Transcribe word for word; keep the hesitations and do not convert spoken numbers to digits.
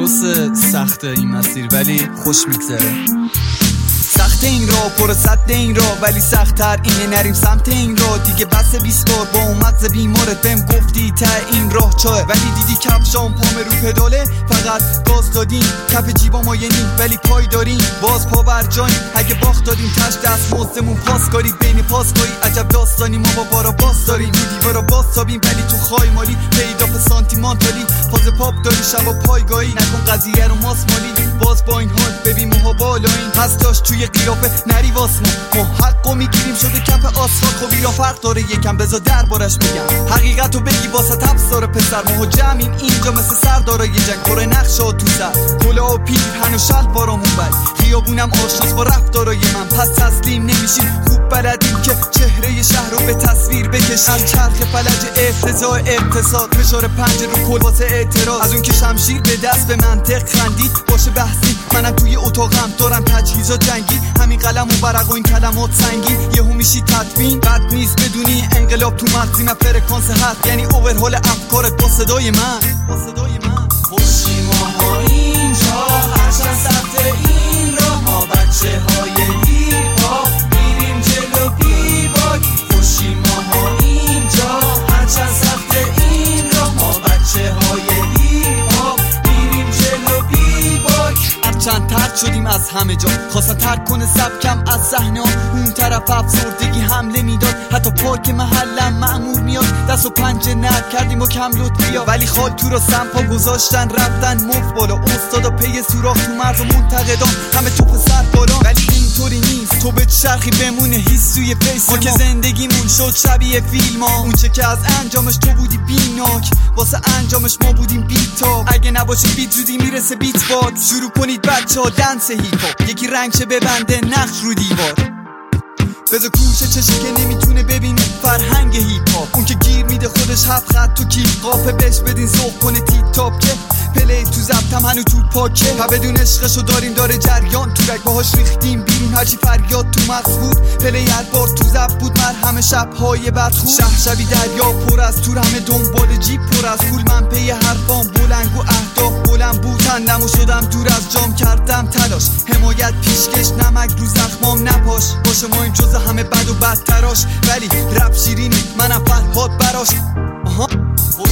درسته سخته این مسیر ولی خوش میگذره. سخت این راه پر صد این راه ولی سخت‌تر اینه نریم سمت این راه دیگه. بس بیست بار با اون مغز بیمارت بهم گفتی ته این راه چاه، ولی دیدی کفشام پام رو پداله فقط گاز دادیم. کف جیبا ما یه نیم ولی پای داریم باز پا بر جاییم. اگه باخت دادیم تش دست مزدمون پاس کاری بین پاس کاری عجب داستانی ما با بارا باس داریم. رو دیوارا باز تابیم ولی تو خای مالی پیدا به سانتیمانتالی فاز پاپ داری شبا پایگاهی نکن قضیه رو ماس مالی. باز با این حال ببین موها بالاییم هستاش توی قیافه نری واسمون ما حقو میگیریم شده کف آسفالت. خب ایران فرق داره یکم بذار دربارش بگم حقیقتو بگی واسه تفس داره پسر. ما جمعیم اینجا مثل سردارای جنگ پر نقشا تو سر کلا و پیرهن و شلوارامون بل خیابونم آشناس با رفتارای من. پس تسلیم نمیشیم خوب بلدیم که چهره شهر رو به تصویر بکشیم. از چرخ فلج افتضاح اقتصاد فشار پنجه رو کل واسه اعتراض از اون که شمشیر به دست به منطق خندید باشه بحثی. منم توی اتاقم دارم تجهیزات جنگی همین قلم و ورق و این کلمات سنگین یهو میشی تدوین. بد نیست بدونی انقلاب تو مغزی من فرکانس هست یعنی اوورهول افکارت با صدای من با صدای من. خوشی ماها اینجا هرچند سخت این راه ما بچه های هیپا میریم جلو بیباک. خوشی ماها اینجا هرچند سخت این راه ما بچه های هیپا میریم جلو بیباک. هرچند ترد شدیم از همه جا خواستن ترک کنه سبکم از صحنه اون طرف افسردگی حمله میداد. حتی پارک محلم مأمور میاد دست و پنجه نرم کردیم و کم لطف بیا ولی خال تو را سمپا گذاشتن رفتن مفت بالا. استادا پی سوراخ تو مرز و منتقدان همه تو پسر بالا ولی اینطوری نیست. تو به چرخی بمونه هیس توی فیس ما که زندگیمون شد شبیه فیلم ها. اون چه که از انجامش تو بودی بیناک واسه انجامش ما بودیم بیتاب. اگه نباشه بیت زودی میرسه بیت باکس. شروع کنید بچه ها دنس هیپ هاپ یکی رنگ شه ببنده نقش رو دیوار. بذار کوشه چشی که نمیتونه ببینه فرهنگ هیپ هاپ. اون که گیر میده خودش هفت خط تو کیف قافه بهش بدین ذوق کنه تیپ تاپ که پلی تو زبطم هنو تو پاکه. و بدون عشقشو داریم داره جریان تو رگ باهاش ریختیم بیرون هرچی فریاد تو مغز بود. پلی هر بار تو زب بود مرهم شبهای بدخود. شهر شبی دریا پر از تور همه دنبال جیب پر از پول. من پی حرفام بلنگ و اهداف بلند بود تندم و شدم دور از جام کردم تلاش. حمایت پیشکش نمک رو زخمام نپاش باشه ما این جز همه بد و بدتراش ولی رپ شیرینی منم فرهاد براش. آها